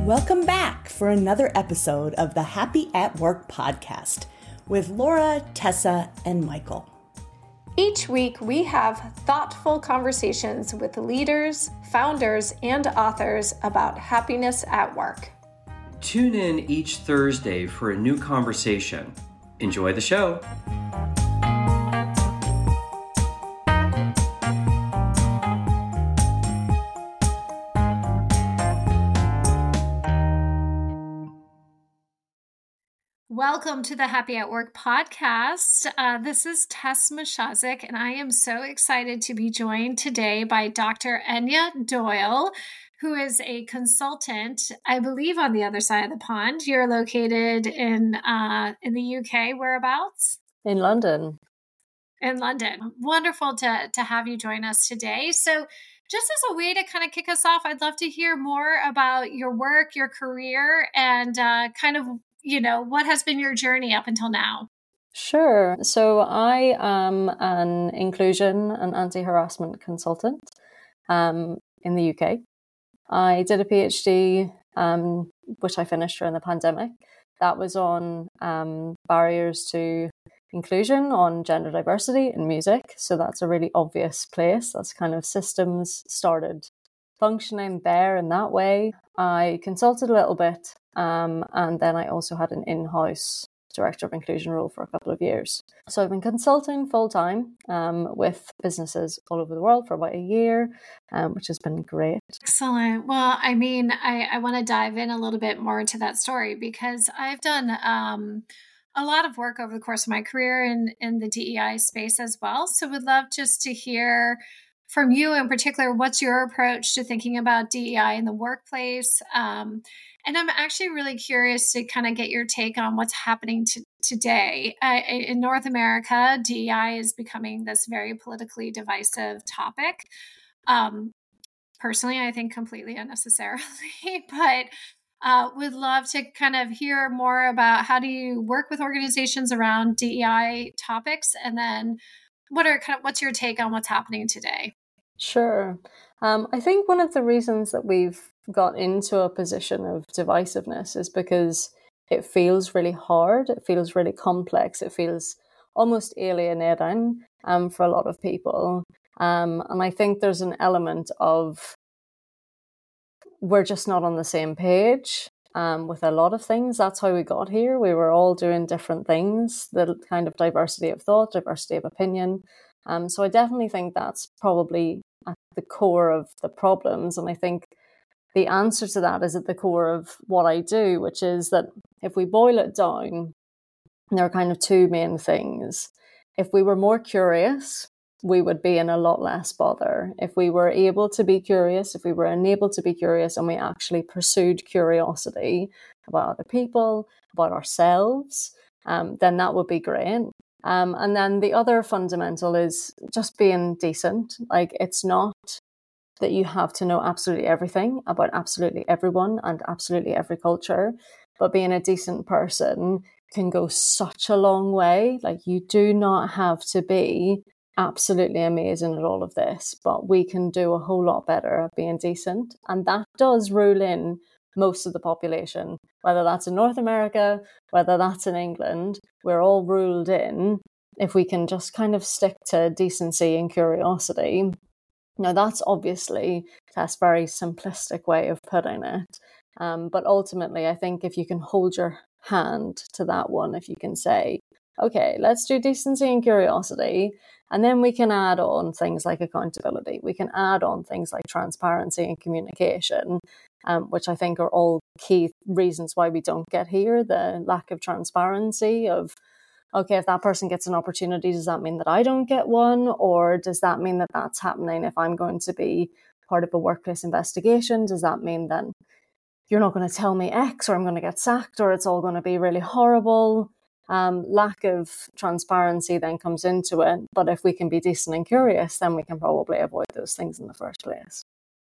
Welcome back for another episode of the Happy at Work podcast with Laura, Tessa, and Michael. Each week, we have thoughtful conversations with leaders, founders, and authors about happiness at work. Tune in each Thursday for a new conversation. Enjoy the show. Welcome to the Happy at Work podcast. This is Tess Mashazik, and I am so excited to be joined today by Dr. Enya Doyle, who is a consultant, I believe, on the other side of the pond. You're located in the UK, whereabouts? In London. In London. Wonderful to have you join us today. So just as a way to kind of kick us off, I'd love to hear more about your work, your career, and what has been your journey up until now? Sure. So I am an inclusion and anti-harassment consultant in the UK. I did a PhD, which I finished during the pandemic. That was on barriers to inclusion, on gender diversity in music. So that's a really obvious place. That's kind of systems started functioning there in that way. I consulted a little bit, and then I also had an in-house director of inclusion role for a couple of years. So I've been consulting full-time with businesses all over the world for about a year, which has been great. Excellent. Well, I mean, I want to dive in a little bit more into that story because I've done a lot of work over the course of my career in the DEI space as well. So would love just to hear from you in particular, what's your approach to thinking about DEI in the workplace? And I'm actually really curious to kind of get your take on what's happening today. In North America, DEI is becoming this very politically divisive topic. Personally, I think completely unnecessarily, but would love to kind of hear more about how do you work with organizations around DEI topics, and then what's your take on what's happening today? Sure. I think one of the reasons that we've got into a position of divisiveness is because it feels really hard. It feels really complex. It feels almost alienating for a lot of people. And I think there's an element of we're just not on the same page with a lot of things. That's how we got here. We were all doing different things, the kind of diversity of thought, diversity of opinion. So I definitely think that's probably at the core of the problems. And I think the answer to that is at the core of what I do, which is that if we boil it down, there are kind of two main things. If we were more curious, we would be in a lot less bother. If we were able to be curious, if we were enabled to be curious and we actually pursued curiosity about other people, about ourselves, then that would be great. And then the other fundamental is just being decent. Like, it's not that you have to know absolutely everything about absolutely everyone and absolutely every culture, but being a decent person can go such a long way. Like, you do not have to be absolutely amazing at all of this, but we can do a whole lot better at being decent. And that does rule in most of the population, whether that's in North America, whether that's in England, we're all ruled in if we can just kind of stick to decency and curiosity. Now, that's obviously a very simplistic way of putting it. But ultimately, I think if you can hold your hand to that one, if you can say, okay, let's do decency and curiosity, and then we can add on things like accountability. We can add on things like transparency and communication, which I think are all key reasons why we don't get here. The lack of transparency of, okay, if that person gets an opportunity, does that mean that I don't get one? Or does that mean that that's happening if I'm going to be part of a workplace investigation? Does that mean that you're not going to tell me X, or I'm going to get sacked, or it's all going to be really horrible? Lack of transparency then comes into it. But if we can be decent and curious, then we can probably avoid those things in the first place.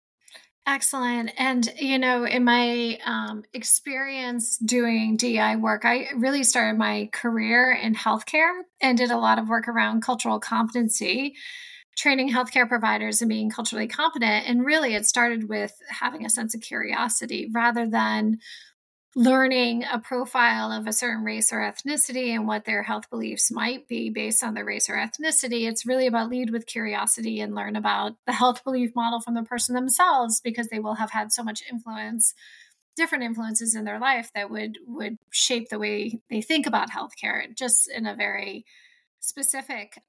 Excellent. And, in my experience doing DEI work, I really started my career in healthcare and did a lot of work around cultural competency training healthcare providers and being culturally competent. And really, it started with having a sense of curiosity rather than learning a profile of a certain race or ethnicity and what their health beliefs might be based on their race or ethnicity. It's really about lead with curiosity and learn about the health belief model from the person themselves, because they will have had so much influence, different influences in their life that would shape the way they think about healthcare, just in a very specific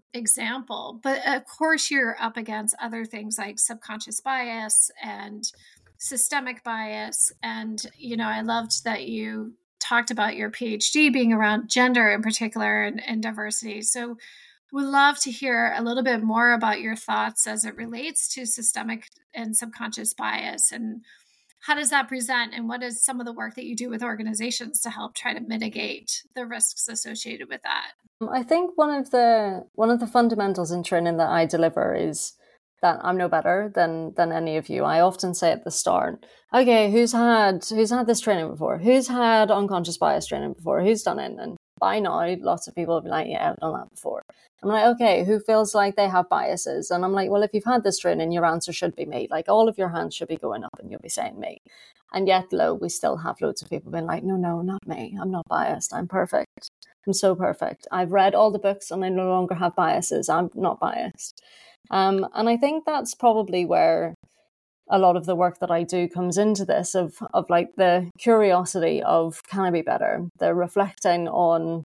example. But of course, you're up against other things like subconscious bias and systemic bias. And, I loved that you talked about your PhD being around gender in particular and diversity. So we'd love to hear a little bit more about your thoughts as it relates to systemic and subconscious bias, and how does that present, and what is some of the work that you do with organizations to help try to mitigate the risks associated with that? I think one of the fundamentals in training that I deliver is that I'm no better than any of you. I often say at the start, okay, who's had this training before? Who's had unconscious bias training before? Who's done it? And by now, lots of people will be like, yeah, I've done that before. I'm like, okay, who feels like they have biases? And I'm like, well, if you've had this training, your answer should be me. Like, all of your hands should be going up and you'll be saying me. And yet, we still have loads of people being like, no, not me. I'm not biased. I'm perfect. I'm so perfect. I've read all the books and I no longer have biases. I'm not biased. And I think that's probably where a lot of the work that I do comes into this, of like the curiosity of, can I be better? The reflecting on,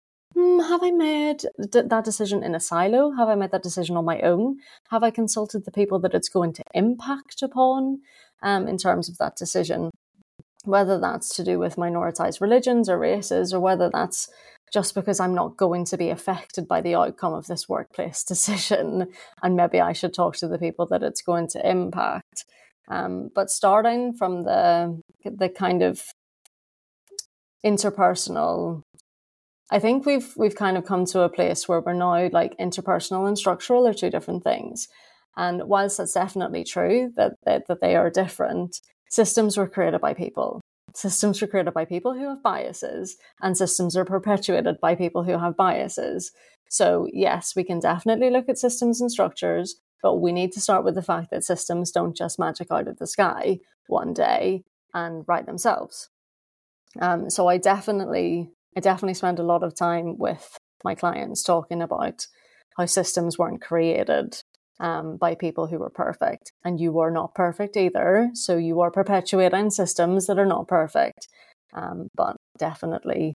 have I made that decision in a silo? Have I made that decision on my own? Have I consulted the people that it's going to impact upon in terms of that decision? Whether that's to do with minoritized religions or races, or whether that's just because I'm not going to be affected by the outcome of this workplace decision, and maybe I should talk to the people that it's going to impact. But starting from the kind of interpersonal, I think we've kind of come to a place where we're now like interpersonal and structural are two different things. And whilst that's definitely true that they are different, systems were created by people. Systems are created by people who have biases, and systems are perpetuated by people who have biases. So yes, we can definitely look at systems and structures, but we need to start with the fact that systems don't just magic out of the sky one day and write themselves. So I definitely spend a lot of time with my clients talking about how systems weren't created by people who were perfect, and you are not perfect either. So you are perpetuating systems that are not perfect. But definitely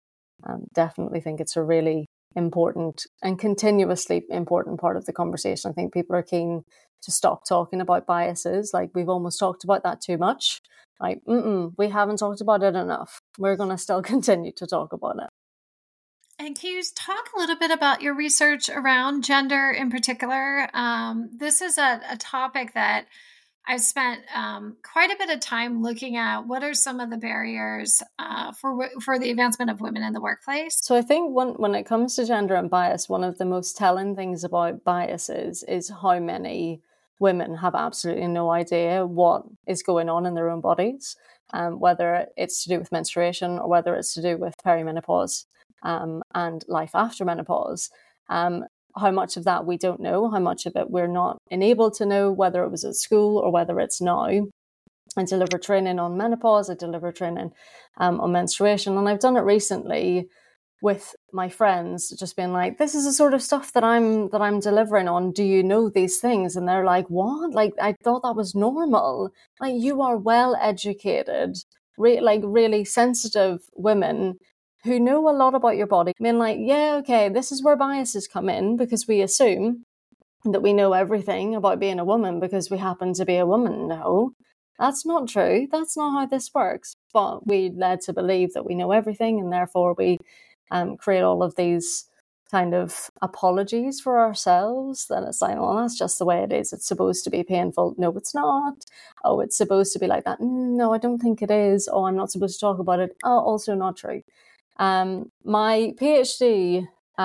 think it's a really important and continuously important part of the conversation. I think people are keen to stop talking about biases. Like, we've almost talked about that too much. Like, we haven't talked about it enough. We're going to still continue to talk about it. And can you talk a little bit about your research around gender in particular? This is a topic that I've spent quite a bit of time looking at. What are some of the barriers for the advancement of women in the workplace? So I think when it comes to gender and bias, one of the most telling things about biases is how many women have absolutely no idea what is going on in their own bodies, whether it's to do with menstruation or whether it's to do with perimenopause. And life after menopause. How much of that we don't know, how much of it we're not enabled to know, whether it was at school or whether it's now. I deliver training on menopause, I deliver training on menstruation, and I've done it recently with my friends, just being like, this is the sort of stuff that I'm delivering on. Do you know these things? And they're like, what? Like, I thought that was normal. Like, you are well educated, really sensitive women who know a lot about your body. I mean, like, yeah, okay, this is where biases come in, because we assume that we know everything about being a woman because we happen to be a woman. No, that's not true. That's not how this works. But we led to believe that we know everything, and therefore we create all of these kind of apologies for ourselves. Then it's like, well, that's just the way it is. It's supposed to be painful. No, it's not. Oh, it's supposed to be like that. No, I don't think it is. Oh, I'm not supposed to talk about it. Oh, also not true. My PhD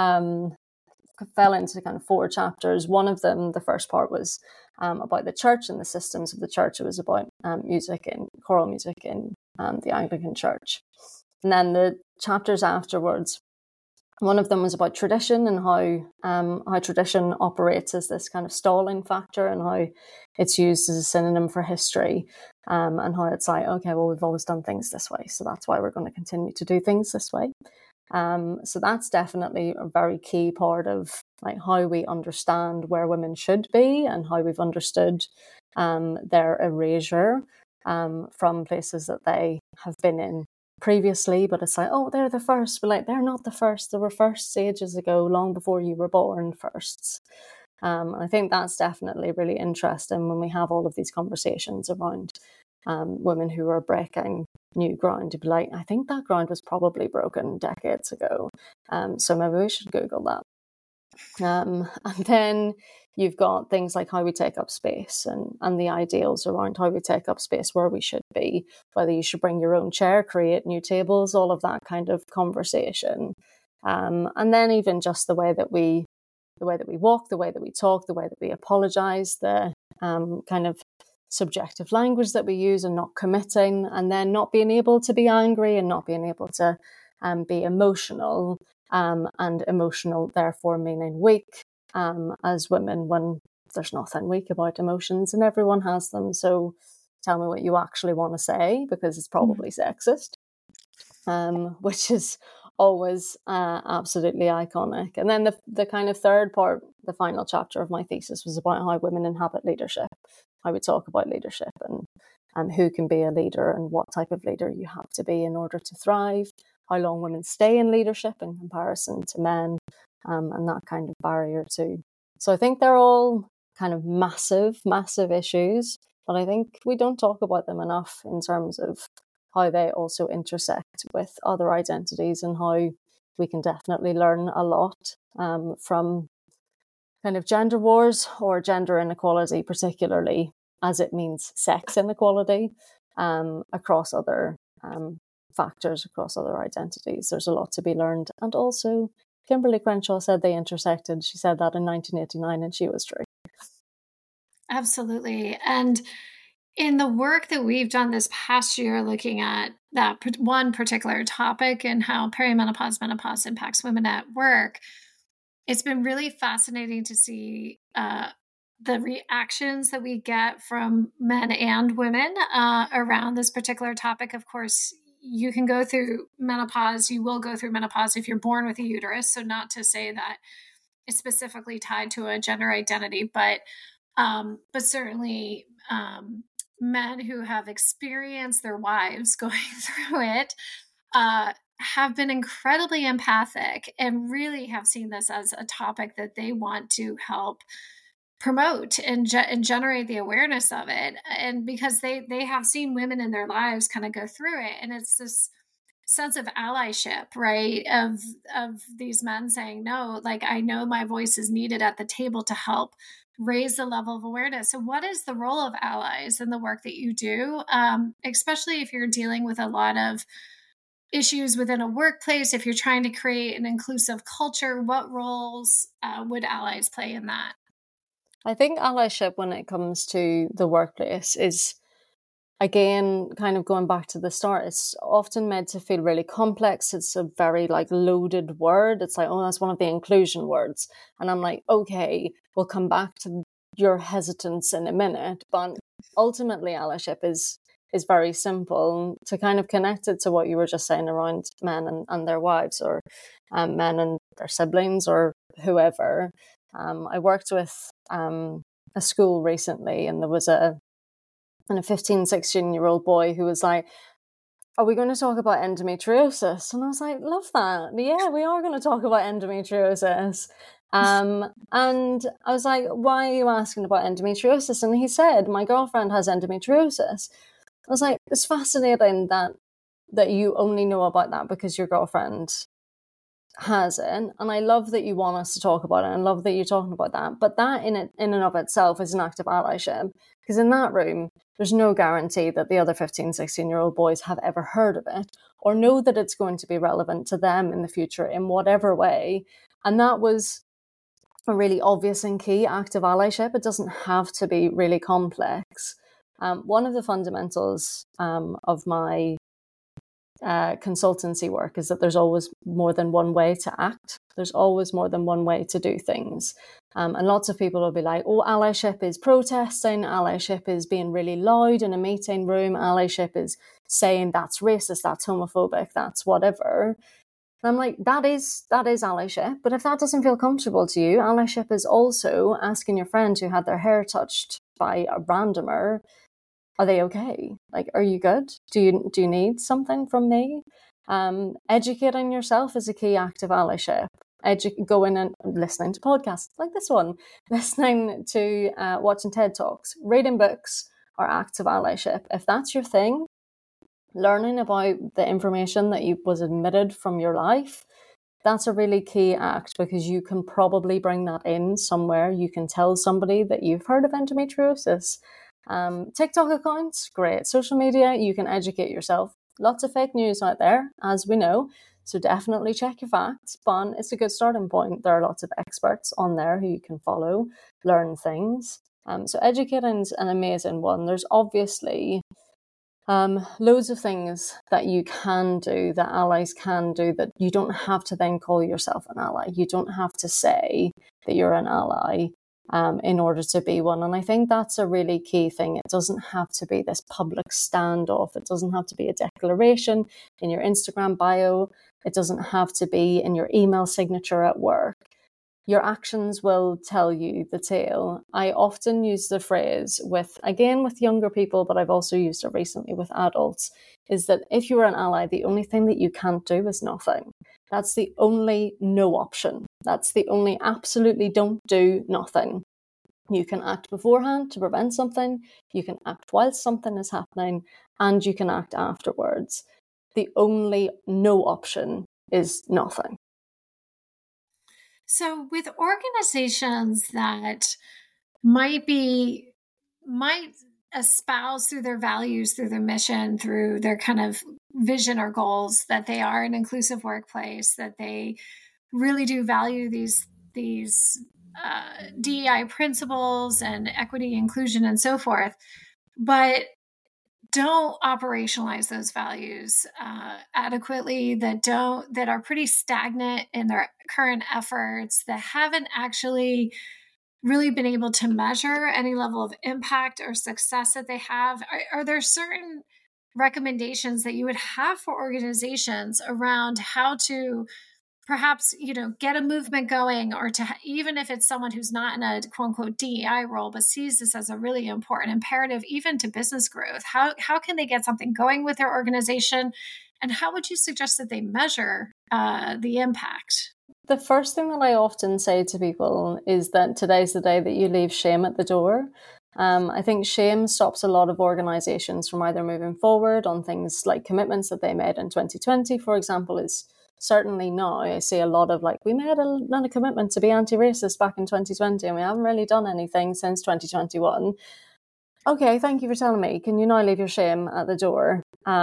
fell into kind of 4 chapters. One of them, the first part, was about the church and the systems of the church. It was about music and choral music in the Anglican Church. And then the chapters afterwards One of them was about tradition and how tradition operates as this kind of stalling factor, and how it's used as a synonym for history, and how it's like, okay, well, we've always done things this way, so that's why we're going to continue to do things this way. So that's definitely a very key part of like how we understand where women should be, and how we've understood their erasure from places that they have been in previously. But it's like, oh, they're the first, but like, they're not the first. There were firsts ages ago, long before you were born, firsts. And I think that's definitely really interesting when we have all of these conversations around women who are breaking new ground, to be like, I think that ground was probably broken decades ago. So maybe we should Google that. And then you've got things like how we take up space, and the ideals around how we take up space, where we should be, whether you should bring your own chair, create new tables, all of that kind of conversation. And then even just the way that we walk, the way that we talk, the way that we apologize, the kind of subjective language that we use, and not committing, and then not being able to be angry, and not being able to be emotional, and emotional therefore meaning weak as women, when there's nothing weak about emotions and everyone has them. So tell me what you actually want to say, because it's probably sexist, which is always absolutely iconic. And then the kind of third part, the final chapter of my thesis, was about how women inhabit leadership, how we talk about leadership, and who can be a leader, and what type of leader you have to be in order to thrive, how long women stay in leadership in comparison to men, and that kind of barrier too. So I think they're all kind of massive, massive issues, but I think we don't talk about them enough in terms of how they also intersect with other identities, and how we can definitely learn a lot from kind of gender wars, or gender inequality, particularly as it means sex inequality, across other factors, across other identities. There's a lot to be learned. And also, Kimberly Crenshaw said they intersected. She said that in 1989, and she was true. Absolutely. And in the work that we've done this past year, looking at that one particular topic and how perimenopause, menopause impacts women at work, it's been really fascinating to see the reactions that we get from men and women around this particular topic. Of course, you can go through menopause. You will go through menopause if you're born with a uterus. So not to say that it's specifically tied to a gender identity, but certainly men who have experienced their wives going through it have been incredibly empathic, and really have seen this as a topic that they want to help promote and generate the awareness of it. And because they have seen women in their lives kind of go through it, and it's this sense of allyship, right, of these men saying, no, like, I know my voice is needed at the table to help raise the level of awareness. So what is the role of allies in the work that you do, especially if you're dealing with a lot of issues within a workplace, if you're trying to create an inclusive culture? What roles would allies play in that? I think allyship, when it comes to the workplace, is, again, kind of going back to the start, it's often meant to feel really complex. It's a very like loaded word. It's like, oh, that's one of the inclusion words. And I'm like, okay, we'll come back to your hesitance in a minute. But ultimately, allyship is very simple. To kind of connect it to what you were just saying around men and their wives, or men and their siblings, or whoever. I worked with a school recently, and there was a 15, 16-year-old boy who was like, are we going to talk about endometriosis? And I was like, love that. Yeah, we are going to talk about endometriosis. And I was like, why are you asking about endometriosis? And he said, my girlfriend has endometriosis. I was like, it's fascinating that you only know about that because your girlfriend has it, and I love that you want us to talk about it, and love that you're talking about that. But that in and of itself is an act of allyship, because in that room there's no guarantee that the other 15, 16-year-old boys have ever heard of it, or know that it's going to be relevant to them in the future in whatever way. And that was a really obvious and key act of allyship. It doesn't have to be really complex. One of the fundamentals of my consultancy work is that there's always more than one way to act. There's always more than one way to do things. And lots of people will be like, oh, allyship is protesting, allyship is being really loud in a meeting room, allyship is saying that's racist, that's homophobic, that's whatever. And I'm like, that is allyship. But if that doesn't feel comfortable to you, allyship is also asking your friend who had their hair touched by a randomer, are they okay? Like, are you good? Do you need something from me? Educating yourself is a key act of allyship. Going and listening to podcasts like this one, listening to watching TED Talks, reading books are acts of allyship. If that's your thing, learning about the information that was admitted from your life, that's a really key act, because you can probably bring that in somewhere. You can tell somebody that you've heard of endometriosis. TikTok accounts, great. Social media, you can educate yourself. Lots of fake news out there, as we know. So definitely check your facts, but it's a good starting point. There are lots of experts on there who you can follow, learn things. So educating's an amazing one. There's obviously loads of things that you can do, that allies can do, that you don't have to then call yourself an ally. You don't have to say that you're an ally in order to be one. And I think that's a really key thing. It doesn't have to be this public standoff. It doesn't have to be a declaration in your Instagram bio. It doesn't have to be in your email signature at work. Your actions will tell you the tale. I often use the phrase with younger people, but I've also used it recently with adults, is that if you're an ally, the only thing that you can't do is nothing. That's the only no option. That's the only absolutely don't do nothing. You can act beforehand to prevent something, you can act whilst something is happening, and you can act afterwards. The only no option is nothing. So with organizations that might espouse through their values, through their mission, through their kind of vision or goals that they are an inclusive workplace, that they really do value these DEI principles and equity, inclusion, and so forth, but don't operationalize those values adequately, that are pretty stagnant in their current efforts, that haven't actually really been able to measure any level of impact or success that they have. Are there certain recommendations that you would have for organizations around how to perhaps, get a movement going, or to, even if it's someone who's not in a quote unquote DEI role, but sees this as a really important imperative, even to business growth? How can they get something going with their organization? And how would you suggest that they measure the impact? The first thing that I often say to people is that today's the day that you leave shame at the door. I think shame stops a lot of organizations from either moving forward on things like commitments that they made in 2020, for example, is certainly now I see a lot of we made a commitment to be anti-racist back in 2020 and we haven't really done anything since 2021. Okay, thank you for telling me. Can you now leave your shame at the door?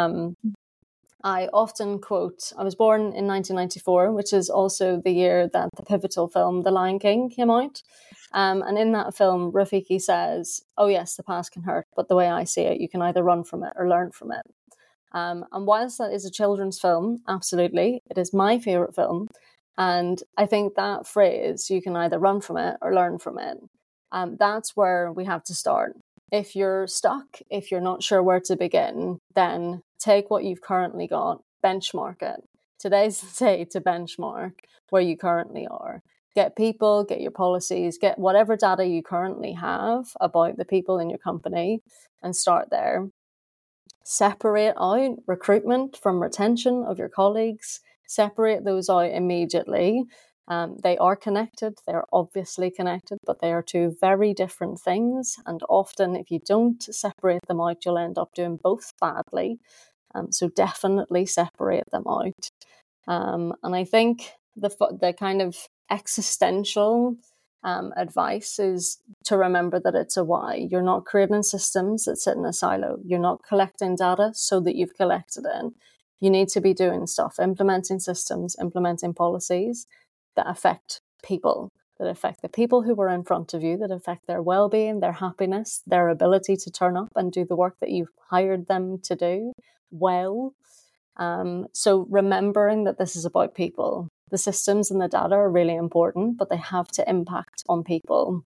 I often quote, I was born in 1994, which is also the year that the pivotal film The Lion King came out. And in that film, Rafiki says, oh yes, the past can hurt, but the way I see it, you can either run from it or learn from it. And whilst that is a children's film, absolutely, it is my favourite film. And I think that phrase, you can either run from it or learn from it, that's where we have to start. If you're stuck, if you're not sure where to begin, then take what you've currently got, benchmark it. Today's the day to benchmark where you currently are. Get people, get your policies, get whatever data you currently have about the people in your company and start there. Separate out recruitment from retention of your colleagues. Separate those out immediately. They are connected. They're obviously connected, but they are two very different things. And often, if you don't separate them out, you'll end up doing both badly. So definitely separate them out. And I think the kind of existential advice is to remember that it's a why. You're not creating systems that sit in a silo. You're not collecting data so that you've collected it. You need to be doing stuff, implementing systems, implementing policies that affect people, that affect the people who are in front of you, that affect their well-being, their happiness, their ability to turn up and do the work that you've hired them to do well. So remembering that this is about people. The systems and the data are really important, but they have to impact on people.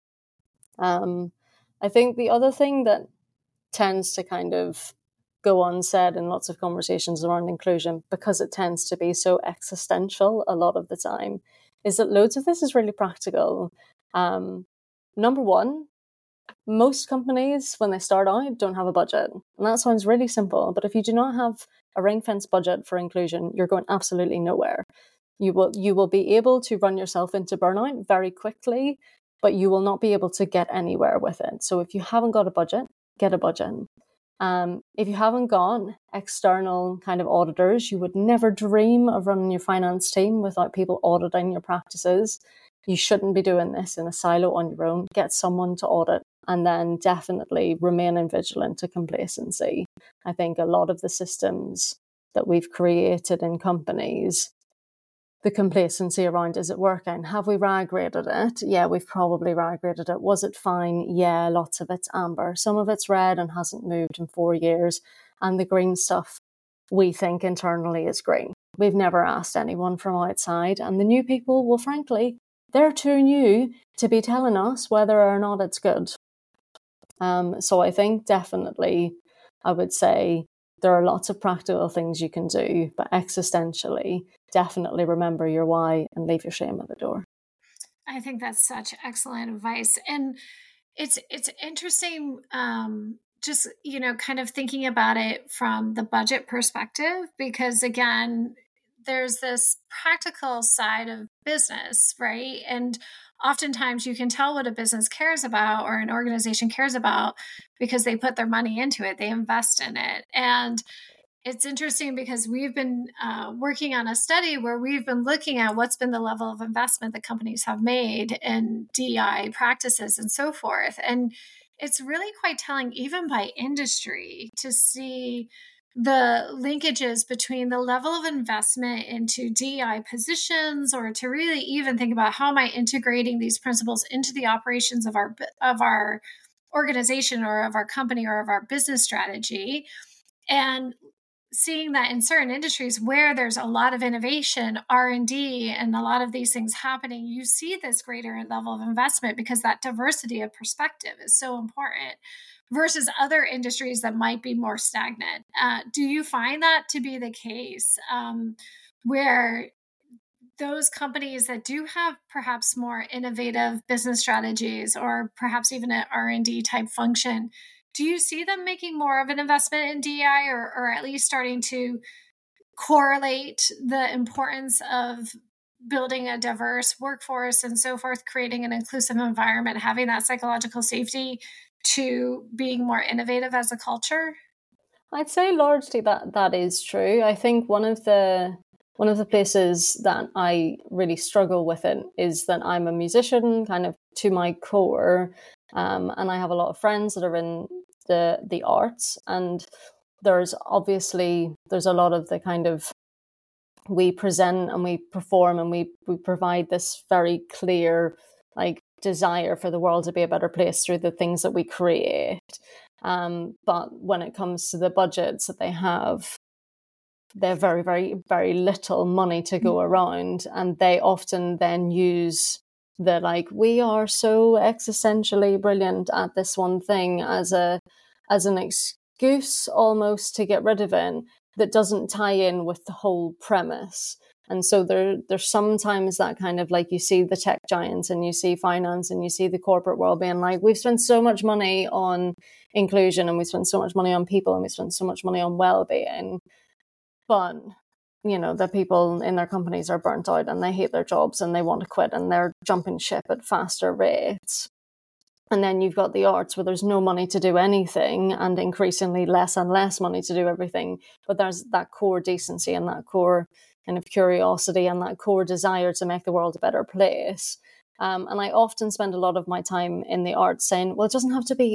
I think the other thing that tends to kind of go unsaid in lots of conversations around inclusion, because it tends to be so existential a lot of the time, is that loads of this is really practical. Number one, most companies, when they start out, don't have a budget. And that sounds really simple, but if you do not have a ring-fence budget for inclusion, you're going absolutely nowhere. You will be able to run yourself into burnout very quickly, but you will not be able to get anywhere with it. So if you haven't got a budget, get a budget. If you haven't got external kind of auditors, you would never dream of running your finance team without people auditing your practices. You shouldn't be doing this in a silo on your own. Get someone to audit, and then definitely remain vigilant to complacency. I think a lot of the systems that we've created in companies, the complacency around, is it working? Have we RAG rated it? Yeah, we've probably RAG rated it. Was it fine? Yeah, lots of it's amber. Some of it's red and hasn't moved in 4 years. And the green stuff, we think internally is green. We've never asked anyone from outside. And the new people, well, frankly, they're too new to be telling us whether or not it's good. So I think definitely, I would say there are lots of practical things you can do, but existentially, definitely remember your why and leave your shame at the door. I think that's such excellent advice. And it's interesting, just, kind of thinking about it from the budget perspective, because again, there's this practical side of business, right? And oftentimes you can tell what a business cares about or an organization cares about because they put their money into it, they invest in it. And it's interesting because we've been working on a study where we've been looking at what's been the level of investment that companies have made in DEI practices and so forth. And it's really quite telling, even by industry, to see the linkages between the level of investment into DEI positions, or to really even think about how am I integrating these principles into the operations of our organization or of our company or of our business strategy. And seeing that in certain industries where there's a lot of innovation, R&D, and a lot of these things happening, you see this greater level of investment because that diversity of perspective is so important, versus other industries that might be more stagnant. Do you find that to be the case, where those companies that do have perhaps more innovative business strategies, or perhaps even an R&D type function, do you see them making more of an investment in DEI, or at least starting to correlate the importance of building a diverse workforce and so forth, creating an inclusive environment, having that psychological safety, to being more innovative as a culture? I'd say largely that is true. I think one of the places that I really struggle with it is that I'm a musician kind of to my core, and I have a lot of friends that are in the arts, and there's a lot of the kind of, we present and we perform and we provide this very clear like desire for the world to be a better place through the things that we create. But when it comes to the budgets that they have very, very, very little money to go around, and they often then use the like, we are so existentially brilliant at this one thing as an excuse almost to get rid of it, that doesn't tie in with the whole premise. And so there's sometimes that kind of like, you see the tech giants and you see finance and you see the corporate world being like, we've spent so much money on inclusion and we spent so much money on people and we spent so much money on well-being. But, the people in their companies are burnt out and they hate their jobs and they want to quit and they're jumping ship at faster rates. And then you've got the arts where there's no money to do anything and increasingly less and less money to do everything. But there's that core decency and that core kind of curiosity and that core desire to make the world a better place. And I often spend a lot of my time in the arts saying, well, it doesn't have to be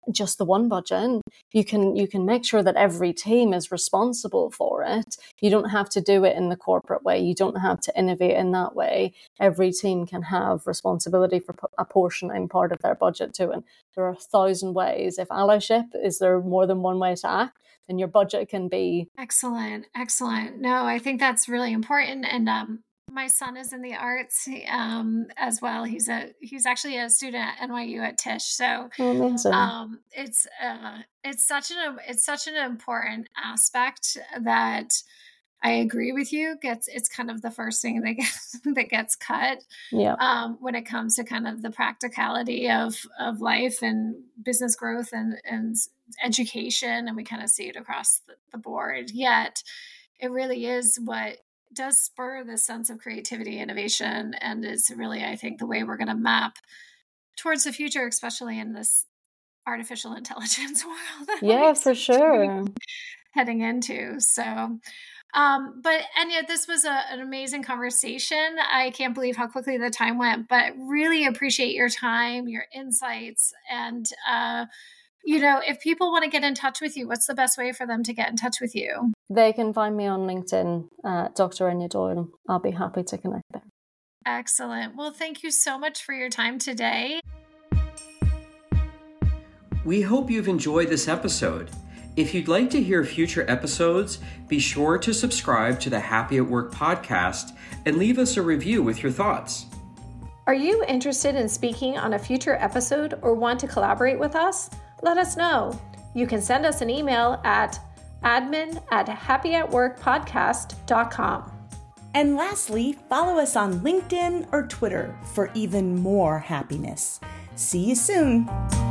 just the one budget. You can make sure that every team is responsible for it. You don't have to do it in the corporate way. You don't have to innovate in that way. Every team can have responsibility for apportioning part of their budget to it. There are 1,000 ways. If allyship, is there more than one way to act? Then your budget can be... Excellent. No, I think that's really important. And my son is in the arts as well. He's actually a student at NYU at Tisch. So it's such an important aspect that I agree with you. It's kind of the first thing that gets cut. Yeah. When it comes to kind of the practicality of life and business growth and education, and we kind of see it across the board. Yet, it really is what does spur this sense of creativity, innovation, and is really, I think, the way we're going to map towards the future, especially in this artificial intelligence world. Yeah, for sure. Heading into. So, but Enya, this was an amazing conversation. I can't believe how quickly the time went, but really appreciate your time, your insights, and if people want to get in touch with you, what's the best way for them to get in touch with you? They can find me on LinkedIn, Dr. Enya Doyle. I'll be happy to connect there. Excellent. Well, thank you so much for your time today. We hope you've enjoyed this episode. If you'd like to hear future episodes, be sure to subscribe to the Happy at Work podcast and leave us a review with your thoughts. Are you interested in speaking on a future episode or want to collaborate with us? Let us know. You can send us an email at admin@happyatworkpodcast.com. And lastly, follow us on LinkedIn or Twitter for even more happiness. See you soon.